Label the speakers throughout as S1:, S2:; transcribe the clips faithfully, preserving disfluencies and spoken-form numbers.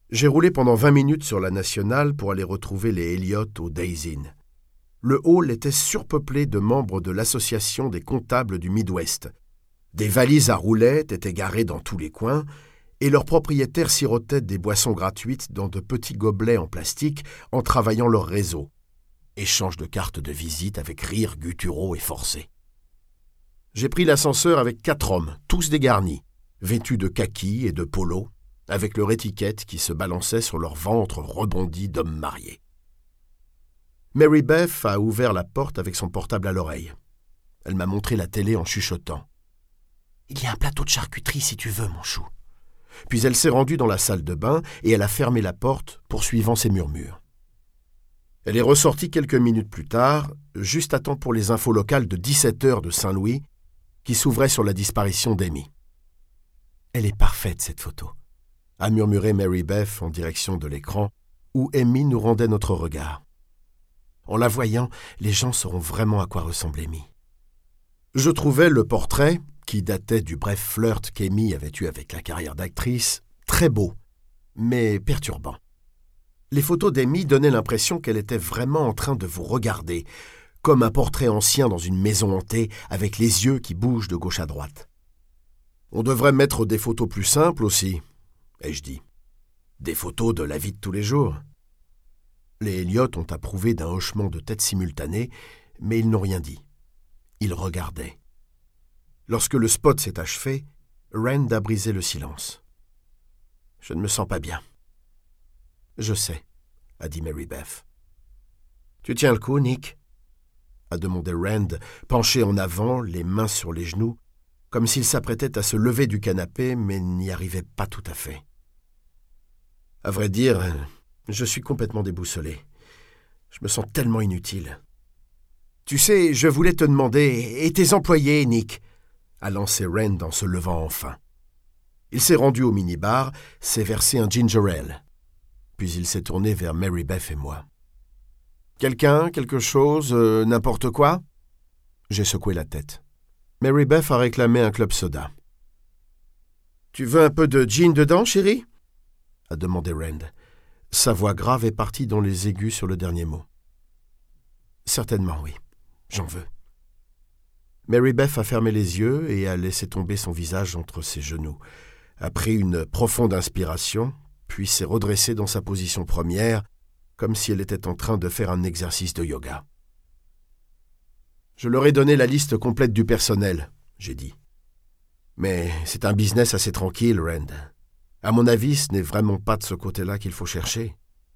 S1: J'ai roulé pendant vingt minutes sur la nationale pour aller retrouver les Elliott au Days Inn. Le hall était surpeuplé de membres de l'association des comptables du Midwest. Des valises à roulettes étaient garées dans tous les coins et leurs propriétaires sirotaient des boissons gratuites dans de petits gobelets en plastique en travaillant leur réseau. Échange de cartes de visite avec rires gutturaux et forcés. J'ai pris l'ascenseur avec quatre hommes, tous dégarnis, vêtus de kaki et de polo, avec leur étiquette qui se balançait sur leur ventre rebondi d'hommes mariés. Mary Beth a ouvert la porte avec son portable à l'oreille. Elle m'a montré la télé en chuchotant. « Il y a un plateau de charcuterie si tu veux, mon chou. » Puis elle s'est rendue dans la salle de bain et elle a fermé la porte, poursuivant ses murmures. Elle est ressortie quelques minutes plus tard, juste à temps pour les infos locales de dix-sept heures de Saint-Louis, qui s'ouvraient sur la disparition d'Amy. « Elle est parfaite, cette photo », a murmuré Mary Beth en direction de l'écran, où Amy nous rendait notre regard. En la voyant, les gens sauront vraiment à quoi ressemble Amy. Je trouvais le portrait, qui datait du bref flirt qu'Amy avait eu avec la carrière d'actrice, très beau, mais perturbant. Les photos d'Amy donnaient l'impression qu'elle était vraiment en train de vous regarder, comme un portrait ancien dans une maison hantée avec les yeux qui bougent de gauche à droite. On devrait mettre des photos plus simples aussi, ai-je dit. Des photos de la vie de tous les jours. Les Elliott ont approuvé d'un hochement de tête simultané, mais ils n'ont rien dit. Ils regardaient. Lorsque le spot s'est achevé, Rand a brisé le silence. « Je ne me sens pas bien. »« Je sais, » a dit Mary Beth. « Tu tiens le coup, Nick ?» a demandé Rand, penché en avant, les mains sur les genoux, comme s'il s'apprêtait à se lever du canapé, mais n'y arrivait pas tout à fait. « À vrai dire, je suis complètement déboussolé. Je me sens tellement inutile. »« Tu sais, je voulais te demander, et tes employés, Nick ?» a lancé Rand en se levant enfin. Il s'est rendu au minibar, s'est versé un ginger ale. Puis il s'est tourné vers Mary Beth et moi. « Quelqu'un, quelque chose, euh, n'importe quoi ?» J'ai secoué la tête. Mary Beth a réclamé un club soda. « Tu veux un peu de gin dedans, chérie ?» a demandé Rand. Sa voix grave est partie dans les aigus sur le dernier mot. « Certainement, oui. J'en veux. » Mary Beth a fermé les yeux et a laissé tomber son visage entre ses genoux, a pris une profonde inspiration, puis s'est redressée dans sa position première, comme si elle était en train de faire un exercice de yoga. « Je leur ai donné la liste complète du personnel, » j'ai dit. « Mais c'est un business assez tranquille, Rand. À mon avis, ce n'est vraiment pas de ce côté-là qu'il faut chercher. »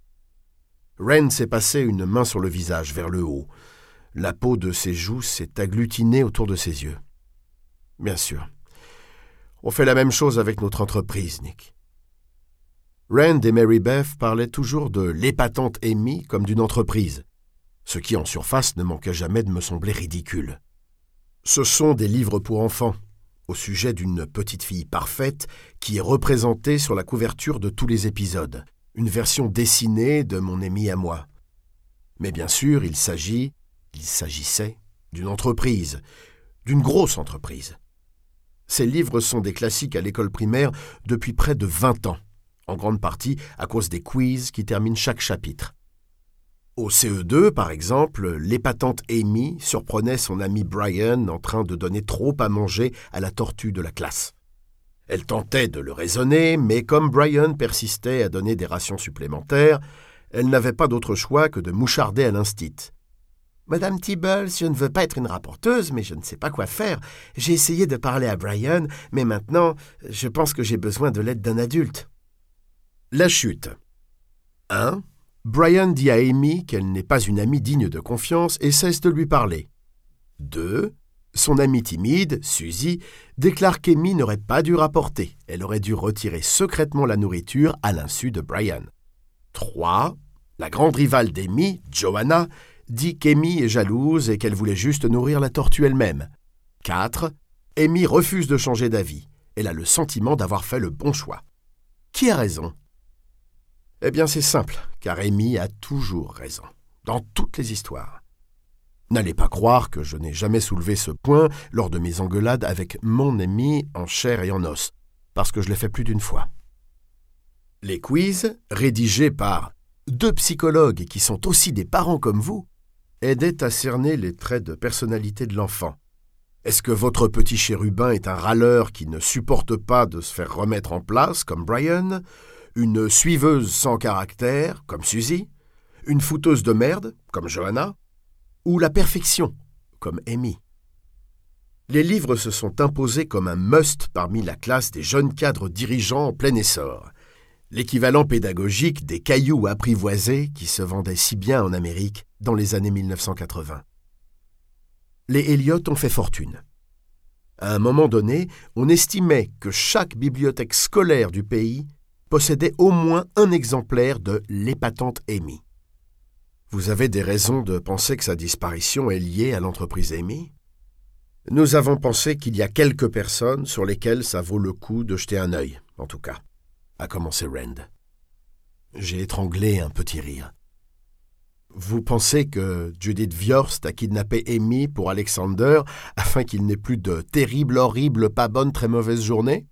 S1: Rand s'est passé une main sur le visage, vers le haut. La peau de ses joues s'est agglutinée autour de ses yeux. « Bien sûr. On fait la même chose avec notre entreprise, Nick. » Rand et Mary Beth parlaient toujours de l'épatante Amy comme d'une entreprise, ce qui en surface ne manquait jamais de me sembler ridicule. Ce sont des livres pour enfants, au sujet d'une petite fille parfaite qui est représentée sur la couverture de tous les épisodes, une version dessinée de mon Amy à moi. Mais bien sûr, il s'agit, il s'agissait d'une entreprise, d'une grosse entreprise. Ces livres sont des classiques à l'école primaire depuis près de vingt ans, en grande partie à cause des quiz qui terminent chaque chapitre. Au C E deux, par exemple, l'épatante Amy surprenait son ami Brian en train de donner trop à manger à la tortue de la classe. Elle tentait de le raisonner, mais comme Brian persistait à donner des rations supplémentaires, elle n'avait pas d'autre choix que de moucharder à l'instit. « Madame Tibbles, je ne veux pas être une rapporteuse, mais je ne sais pas quoi faire. J'ai essayé de parler à Brian, mais maintenant, je pense que j'ai besoin de l'aide d'un adulte. » La chute. un. Brian dit à Amy qu'elle n'est pas une amie digne de confiance et cesse de lui parler. deux. Son amie timide, Suzy, déclare qu'Amy n'aurait pas dû rapporter. Elle aurait dû retirer secrètement la nourriture à l'insu de Brian. trois. La grande rivale d'Amy, Joanna, dit qu'Amy est jalouse et qu'elle voulait juste nourrir la tortue elle-même. quatre. Amy refuse de changer d'avis. Elle a le sentiment d'avoir fait le bon choix. Qui a raison ? Eh bien, c'est simple, car Amy a toujours raison, dans toutes les histoires. N'allez pas croire que je n'ai jamais soulevé ce point lors de mes engueulades avec mon Amy en chair et en os, parce que je l'ai fait plus d'une fois. Les quiz, rédigés par deux psychologues qui sont aussi des parents comme vous, aidaient à cerner les traits de personnalité de l'enfant. Est-ce que votre petit chérubin est un râleur qui ne supporte pas de se faire remettre en place, comme Brian, une suiveuse sans caractère, comme Suzy, une fouteuse de merde, comme Johanna, ou la perfection, comme Amy? Les livres se sont imposés comme un must parmi la classe des jeunes cadres dirigeants en plein essor, l'équivalent pédagogique des cailloux apprivoisés qui se vendaient si bien en Amérique dans les années mille neuf cent quatre-vingts. Les Eliot ont fait fortune. À un moment donné, on estimait que chaque bibliothèque scolaire du pays possédait au moins un exemplaire de l'épatante Amy. Vous avez des raisons de penser que sa disparition est liée à l'entreprise Amy? Nous avons pensé qu'il y a quelques personnes sur lesquelles ça vaut le coup de jeter un œil, en tout cas, a commencé Rand. J'ai étranglé un petit rire. Vous pensez que Judith Viorst a kidnappé Amy pour Alexander afin qu'il n'ait plus de terrible, horrible, pas bonne, très mauvaise journée?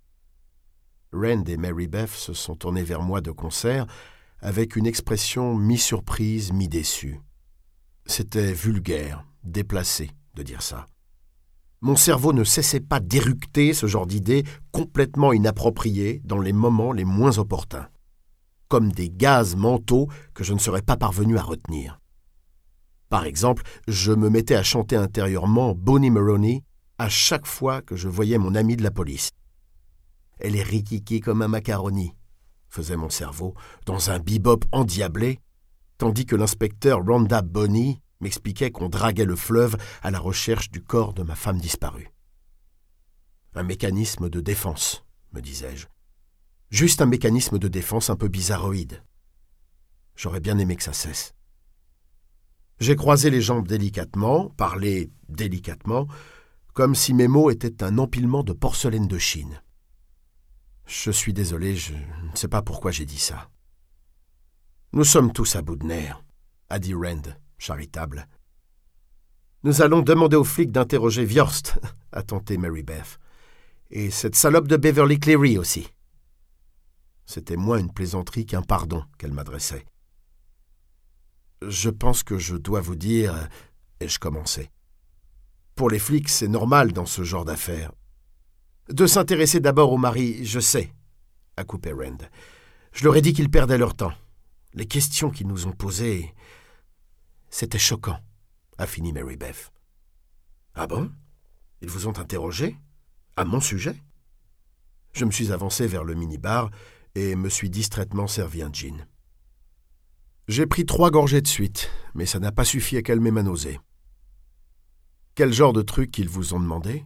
S1: Rand et Mary Beth se sont tournés vers moi de concert avec une expression mi-surprise, mi-déçue. C'était vulgaire, déplacé de dire ça. Mon cerveau ne cessait pas d'éructer ce genre d'idées complètement inappropriées dans les moments les moins opportuns, comme des gaz mentaux que je ne serais pas parvenu à retenir. Par exemple, je me mettais à chanter intérieurement Bonnie Maroney à chaque fois que je voyais mon amie de la police. « Elle est rikiki comme un macaroni », faisait mon cerveau, dans un bebop endiablé, tandis que l'inspecteur Rhonda Bonney m'expliquait qu'on draguait le fleuve à la recherche du corps de ma femme disparue. Un mécanisme de défense, me disais-je. Juste un mécanisme de défense un peu bizarroïde. J'aurais bien aimé que ça cesse. J'ai croisé les jambes délicatement, parlé délicatement, comme si mes mots étaient un empilement de porcelaine de Chine. Je suis désolé, je ne sais pas pourquoi j'ai dit ça. Nous sommes tous à bout de nerfs, a dit Rand, charitable. Nous allons demander aux flics d'interroger Viorst, a tenté Mary Beth. Et cette salope de Beverly Cleary aussi. C'était moins une plaisanterie qu'un pardon qu'elle m'adressait. Je pense que je dois vous dire, et je commençais. Pour les flics, c'est normal dans ce genre d'affaires. De s'intéresser d'abord au mari, je sais, a coupé Rand. Je leur ai dit qu'ils perdaient leur temps. Les questions qu'ils nous ont posées, c'était choquant, a fini Mary Beth. Ah bon? Ils vous ont interrogé? À mon sujet? Je me suis avancé vers le minibar et me suis distraitement servi un gin. J'ai pris trois gorgées de suite, mais ça n'a pas suffi à calmer ma nausée. Quel genre de truc qu'ils vous ont demandé?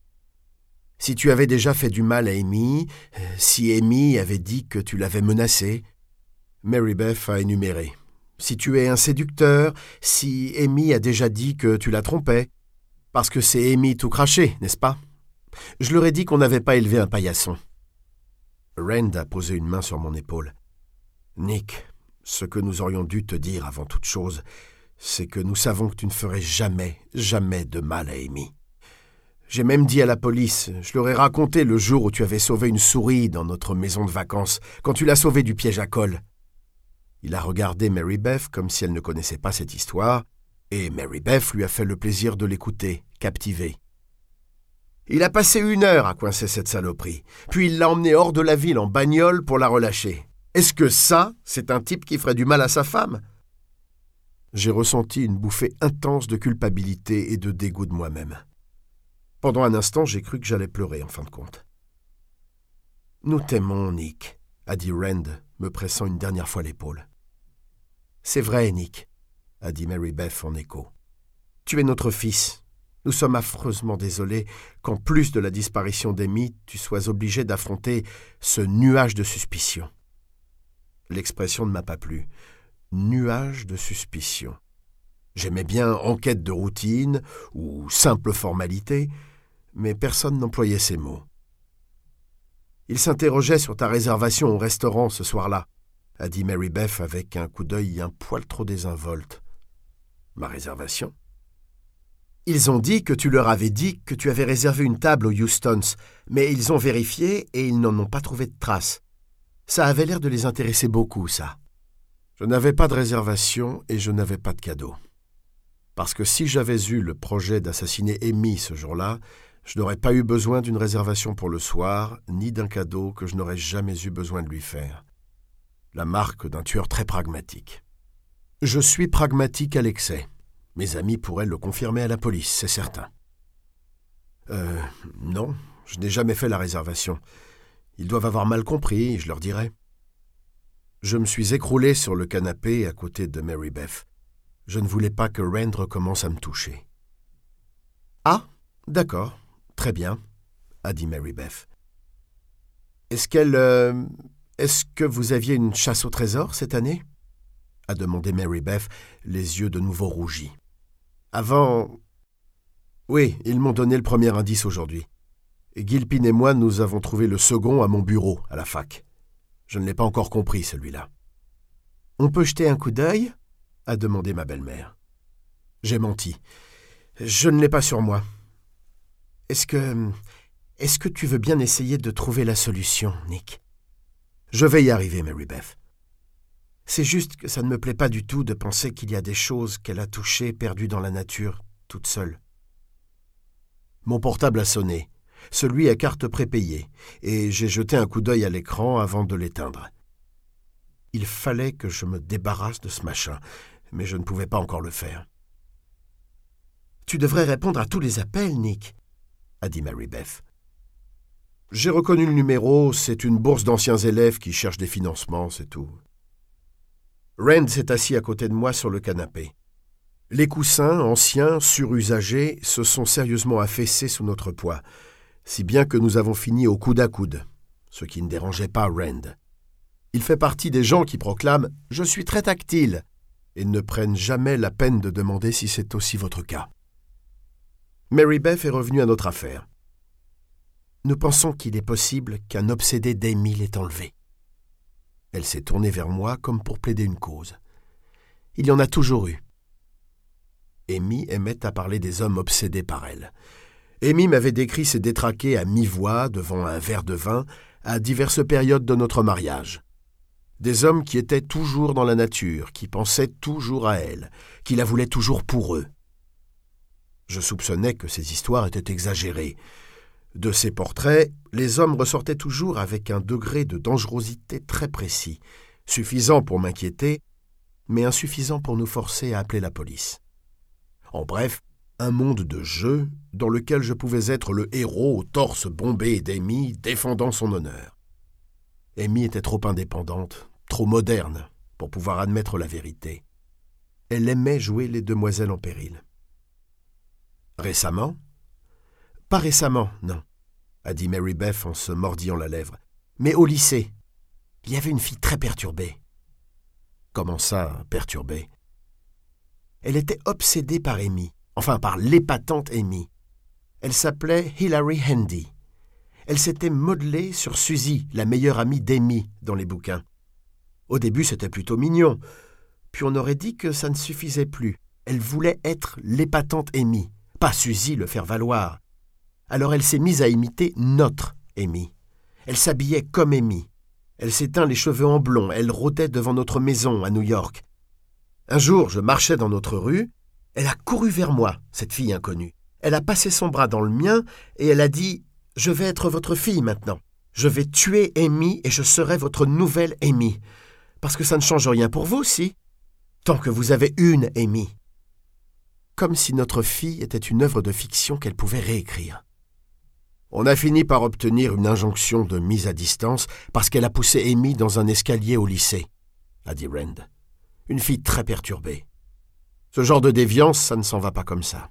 S1: Si tu avais déjà fait du mal à Amy, si Amy avait dit que tu l'avais menacée. Mary Beth a énuméré. Si tu es un séducteur, si Amy a déjà dit que tu la trompais. Parce que c'est Amy tout craché, n'est-ce pas? Je leur ai dit qu'on n'avait pas élevé un paillasson. Rand a posé une main sur mon épaule. Nick, ce que nous aurions dû te dire avant toute chose, c'est que nous savons que tu ne ferais jamais, jamais de mal à Amy. J'ai même dit à la police, je leur ai raconté le jour où tu avais sauvé une souris dans notre maison de vacances, quand tu l'as sauvée du piège à colle. Il a regardé Mary Beth comme si elle ne connaissait pas cette histoire, et Mary Beth lui a fait le plaisir de l'écouter, captivée. Il a passé une heure à coincer cette saloperie, puis il l'a emmenée hors de la ville en bagnole pour la relâcher. Est-ce que ça, c'est un type qui ferait du mal à sa femme? J'ai ressenti une bouffée intense de culpabilité et de dégoût de moi-même. Pendant un instant, j'ai cru que j'allais pleurer, en fin de compte. « Nous t'aimons, Nick », a dit Rand, me pressant une dernière fois l'épaule. « C'est vrai, Nick », a dit Mary Beth en écho. « Tu es notre fils. Nous sommes affreusement désolés qu'en plus de la disparition d'Amy, tu sois obligé d'affronter ce nuage de suspicion. » L'expression ne m'a pas plu. « Nuage de suspicion ». J'aimais bien enquête de routine ou simple formalité, mais personne n'employait ces mots. Il s'interrogeait sur ta réservation au restaurant ce soir-là, a dit Mary Beth avec un coup d'œil un poil trop désinvolte. Ma réservation? Ils ont dit que tu leur avais dit que tu avais réservé une table aux Houstons, mais ils ont vérifié et ils n'en ont pas trouvé de traces. Ça avait l'air de les intéresser beaucoup, ça. Je n'avais pas de réservation et je n'avais pas de cadeau. Parce que si j'avais eu le projet d'assassiner Amy ce jour-là, je n'aurais pas eu besoin d'une réservation pour le soir, ni d'un cadeau que je n'aurais jamais eu besoin de lui faire. La marque d'un tueur très pragmatique. Je suis pragmatique à l'excès. Mes amis pourraient le confirmer à la police, c'est certain. Euh, non, je n'ai jamais fait la réservation. Ils doivent avoir mal compris, je leur dirai. Je me suis écroulé sur le canapé à côté de Mary Beth. Je ne voulais pas que Rand recommence à me toucher. « Ah, d'accord, très bien, » a dit Mary Beth. « Est-ce qu'elle... Euh, est-ce que vous aviez une chasse au trésor cette année ?» a demandé Mary Beth, les yeux de nouveau rougis. « Avant... Oui, ils m'ont donné le premier indice aujourd'hui. Gilpin et moi, nous avons trouvé le second à mon bureau, à la fac. Je ne l'ai pas encore compris, celui-là. »« On peut jeter un coup d'œil ?» a demandé ma belle-mère. J'ai menti. Je ne l'ai pas sur moi. Est-ce que... Est-ce que tu veux bien essayer de trouver la solution, Nick? Je vais y arriver, Mary Beth. C'est juste que ça ne me plaît pas du tout de penser qu'il y a des choses qu'elle a touchées, perdues dans la nature, toute seule. Mon portable a sonné, celui à carte prépayée, et j'ai jeté un coup d'œil à l'écran avant de l'éteindre. Il fallait que je me débarrasse de ce machin, mais je ne pouvais pas encore le faire. « Tu devrais répondre à tous les appels, Nick, » a dit Mary Beth. J'ai reconnu le numéro, c'est une bourse d'anciens élèves qui cherche des financements, c'est tout. Rand s'est assis à côté de moi sur le canapé. Les coussins, anciens, surusagés, se sont sérieusement affaissés sous notre poids, si bien que nous avons fini au coude à coude, ce qui ne dérangeait pas Rand. Il fait partie des gens qui proclament « Je suis très tactile » et ne prennent jamais la peine de demander si c'est aussi votre cas. Mary Beth est revenue à notre affaire. Nous pensons qu'il est possible qu'un obsédé d'Amy l'ait enlevé. Elle s'est tournée vers moi comme pour plaider une cause. Il y en a toujours eu. Amy aimait à parler des hommes obsédés par elle. Amy m'avait décrit ses détraqués à mi-voix devant un verre de vin à diverses périodes de notre mariage. Des hommes qui étaient toujours dans la nature, qui pensaient toujours à elle, qui la voulaient toujours pour eux. Je soupçonnais que ces histoires étaient exagérées. De ces portraits, les hommes ressortaient toujours avec un degré de dangerosité très précis, suffisant pour m'inquiéter, mais insuffisant pour nous forcer à appeler la police. En bref, un monde de jeu dans lequel je pouvais être le héros au torse bombé d'Amy défendant son honneur. Amy était trop indépendante, trop moderne pour pouvoir admettre la vérité. Elle aimait jouer les demoiselles en péril. Récemment ? Pas récemment, non, a dit Mary Beth en se mordillant la lèvre. Mais au lycée, il y avait une fille très perturbée. Comment ça, perturbée ? Elle était obsédée par Amy, enfin par l'épatante Amy. Elle s'appelait Hilary Handy. Elle s'était modelée sur Suzy, la meilleure amie d'Amy, dans les bouquins. Au début, c'était plutôt mignon. Puis on aurait dit que ça ne suffisait plus. Elle voulait être l'épatante Amy, pas Suzy le faire valoir. Alors elle s'est mise à imiter notre Amy. Elle s'habillait comme Amy. Elle s'est teint les cheveux en blond. Elle rôdait devant notre maison à New York. Un jour, je marchais dans notre rue. Elle a couru vers moi, cette fille inconnue. Elle a passé son bras dans le mien et elle a dit « Je vais être votre fille maintenant. Je vais tuer Amy et je serai votre nouvelle Amy. Parce que ça ne change rien pour vous, si. Tant que vous avez une Amy. » Comme si notre fille était une œuvre de fiction qu'elle pouvait réécrire. On a fini par obtenir une injonction de mise à distance parce qu'elle a poussé Amy dans un escalier au lycée, a dit Rand. Une fille très perturbée. Ce genre de déviance, ça ne s'en va pas comme ça.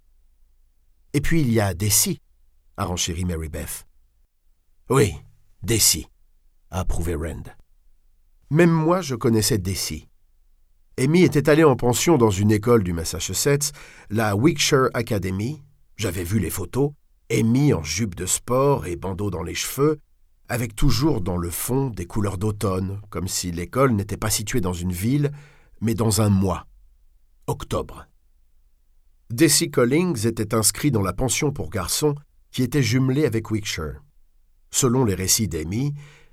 S1: Et puis il y a Daisy, a renchéri Mary Beth. Oui, Daisy, a approuvé Rand. Même moi, je connaissais Daisy. Amy était allée en pension dans une école du Massachusetts, la Wilkshire Academy. J'avais vu les photos. Amy en jupe de sport et bandeau dans les cheveux, avec toujours dans le fond des couleurs d'automne, comme si l'école n'était pas située dans une ville, mais dans un mois. Octobre. Daisy Collings était inscrit dans la pension pour garçons qui était jumelée avec Wilkshire. Selon les récits d'Amy,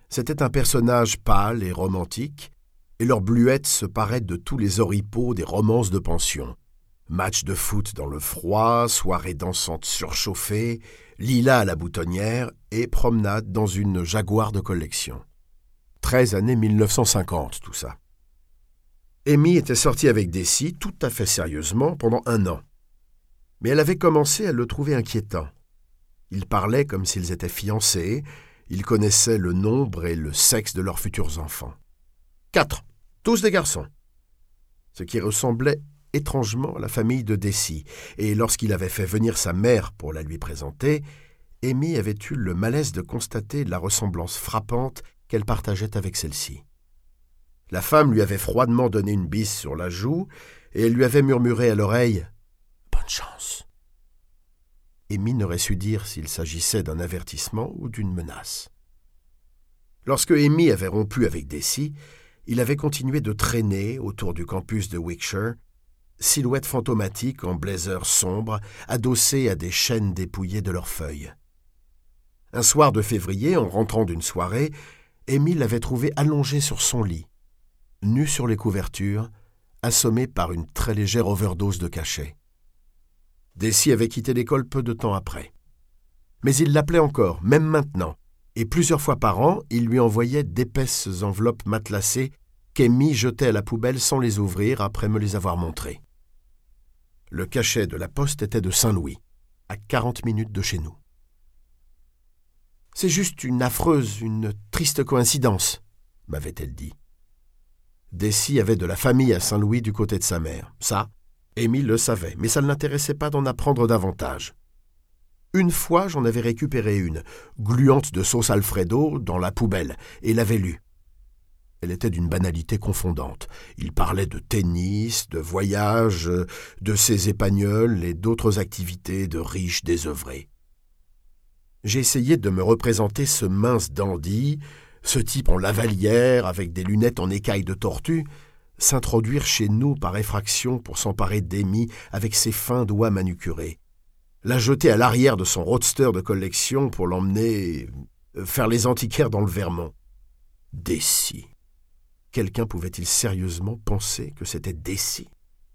S1: C'était un personnage pâle et romantique, et leur bluette se parait de tous les oripeaux des romances de pension. Match de foot dans le froid, soirée dansante surchauffée, lilas à la boutonnière et promenade dans une Jaguar de collection. Treize années mille neuf cent cinquante, tout ça. Amy était sortie avec Desi tout à fait sérieusement pendant un an. Mais elle avait commencé à le trouver inquiétant. Ils parlaient comme s'ils étaient fiancés, ils connaissaient le nombre et le sexe de leurs futurs enfants. Quatre, tous des garçons. Ce qui ressemblait étrangement à la famille de Desi, et lorsqu'il avait fait venir sa mère pour la lui présenter, Amy avait eu le malaise de constater la ressemblance frappante qu'elle partageait avec celle-ci. La femme lui avait froidement donné une bise sur la joue, et elle lui avait murmuré à l'oreille « Bonne chance ». Amy n'aurait su dire s'il s'agissait d'un avertissement ou d'une menace. Lorsque Amy avait rompu avec Desi, il avait continué de traîner autour du campus de Wickshire, silhouette fantomatique en blazer sombre, adossée à des chênes dépouillés de leurs feuilles. Un soir de février, en rentrant d'une soirée, Amy l'avait trouvé allongé sur son lit, nu sur les couvertures, assommé par une très légère overdose de cachet. Desi avait quitté l'école peu de temps après. Mais il l'appelait encore, même maintenant, et plusieurs fois par an, il lui envoyait d'épaisses enveloppes matelassées qu'Amy jetait à la poubelle sans les ouvrir après me les avoir montrées. Le cachet de la poste était de Saint-Louis, à quarante minutes de chez nous. « C'est juste une affreuse, une triste coïncidence », m'avait-elle dit. Desi avait de la famille à Saint-Louis du côté de sa mère. Ça, Amy le savait, mais ça ne l'intéressait pas d'en apprendre davantage. Une fois, j'en avais récupéré une, gluante de sauce Alfredo, dans la poubelle, et l'avais lue. Elle était d'une banalité confondante. Il parlait de tennis, de voyage, de ses épagnols et d'autres activités de riches désœuvrés. J'ai essayé de me représenter ce mince dandy, ce type en lavalière avec des lunettes en écailles de tortue, s'introduire chez nous par effraction pour s'emparer d'Amy avec ses fins doigts manucurés, la jeter à l'arrière de son roadster de collection pour l'emmener faire les antiquaires dans le Vermont. Desi. Quelqu'un pouvait-il sérieusement penser que c'était Desi?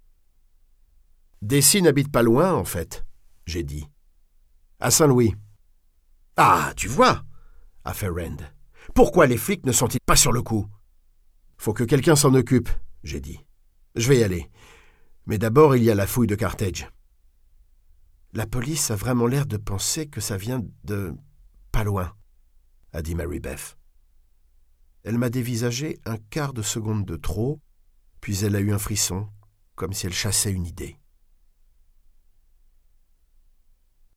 S1: Desi n'habite pas loin, en fait, j'ai dit. À Saint-Louis. Ah, tu vois, a fait Rand. Pourquoi les flics ne sont-ils pas sur le coup? Faut que quelqu'un s'en occupe, j'ai dit. Je vais y aller. Mais d'abord, il y a la fouille de Carthage. La police a vraiment l'air de penser que ça vient de pas loin, a dit Mary Beth. Elle m'a dévisagé un quart de seconde de trop, puis elle a eu un frisson, comme si elle chassait une idée.